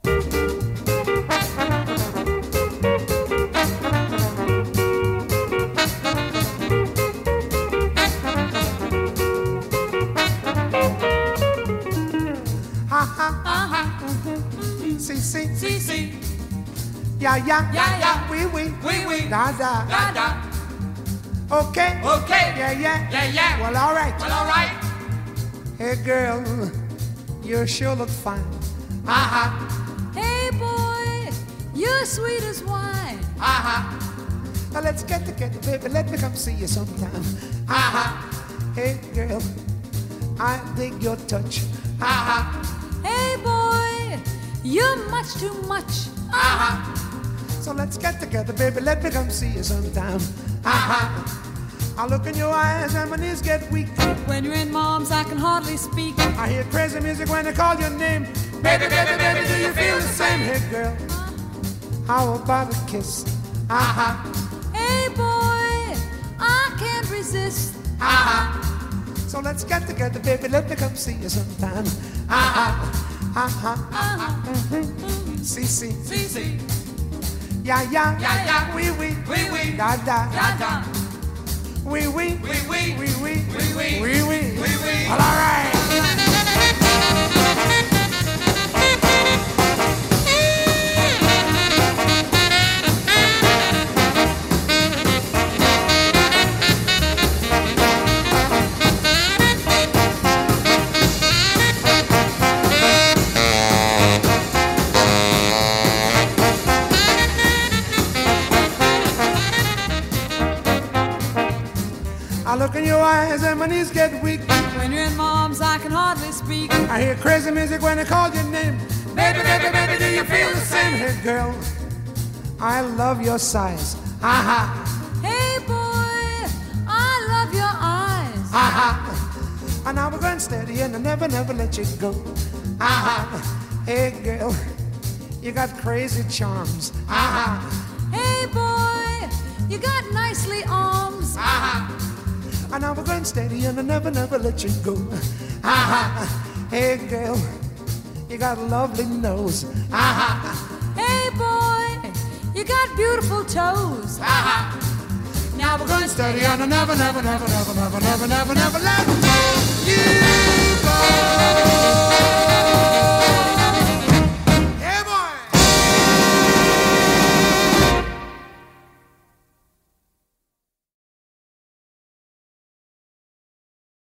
Si, si, si, si. Ya, ya, ya, ya. Oui, oui, oui, oui. Da, da, da, da. Okay, okay. Yeah, yeah, yeah, yeah. Well, all right. Well, all right. Hey, girl, you sure look fine. Hey, boy, you're sweet as wine. Now let's get together, baby. Let me come see you sometime. Hey, girl, I dig your touch. Hey, boy, you're much too much. So let's get together, baby. Let me come see you sometime. I look in your eyes and my knees get weak. When you're in Mom's, I can hardly speak. I hear crazy music when I call your name. Baby, baby, baby, do you feel the same? Hey, girl, how about a kiss? Hey, boy, I can't resist. So let's get together, baby. Let me come see you sometime. Si, si, Si, si. ya, ya, Ya, ya. oui, oui, Oui, oui. da, da, Da, da. oui, oui, Oui, oui. oui, oui, Oui, oui. oui, oui. Oui, oui. Well, all right. I look in your eyes and my knees get weak. When you're in Mom's, I can hardly speak. I hear crazy music when I call your name. Baby, baby, baby, do you feel the same? Hey, girl, I love your size. Hey, boy, I love your eyes. And now we're going steady and I never, never let you go. Hey, girl, you got crazy charms. Hey, boy, you got nicely arms. And now we're going steady and I never, never let you go. Hey, girl, you got a lovely nose. Hey, boy, you got beautiful toes. Now we're going steady and I never, never, never, never, never, never, never, never let you